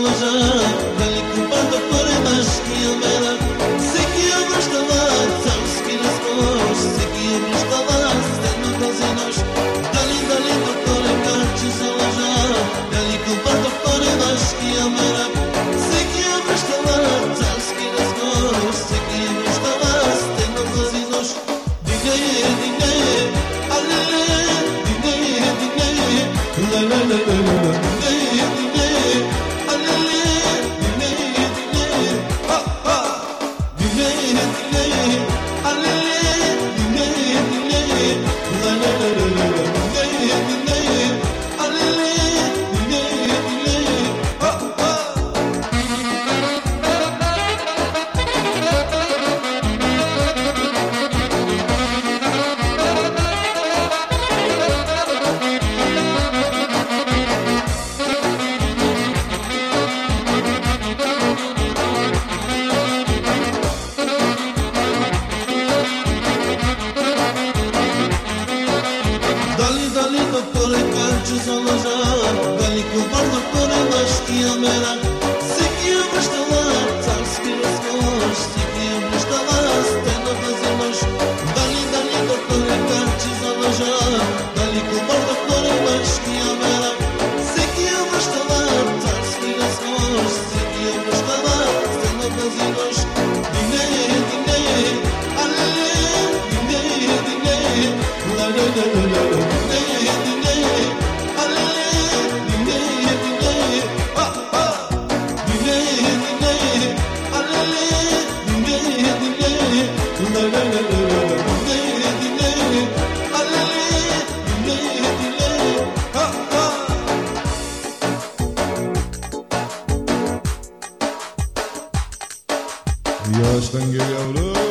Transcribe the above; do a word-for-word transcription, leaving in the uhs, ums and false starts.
olacak. Dali kupanda koredaş kiyamera. Sekiye baştalar, ters kiraz koş. Sekiye baştalar, stendo kazinoş. Dali dali doktore karçız olacak. Dali kupanda koredaş kiyamera. Sekiye baştalar, ters kiraz koş. Sekiye baştalar, stendo kazinoş. Dinleye dinleye, alele. Dinleye dinleye, la la la la la. Dinleye dinleye, alele. Dinleye dinleye, ha ha. Dinleye dinleye, alele. Dinleye dinleye, la la la la la. Dinleye dinleye, alele. Dinleye dinleye, ha ha. Dali dali doktore karçız olacak. Dali kupar doktore baş kiyamera. Sekiye baştalar, ters kiraz koş. Sekiye baştalar, stendo kazinoş. Dali dali doktore karçız olacak. Dali kupar doktore baş kiyamera. Sekiye baştalar, ters kiraz koş. Sekiye baştalar, stendo kazinoş. Dinleye dinleye, alele. Dinleye dinleye, la la la la la. Dinleye dinleye, alele. Dinleye dinleye, ha ha. Dinleye dinleye, alele. Dinleye dinleye, la la la la la. Dinleye dinleye, alele. Dinleye dinleye, ha ha. Yaştan gel yavrum.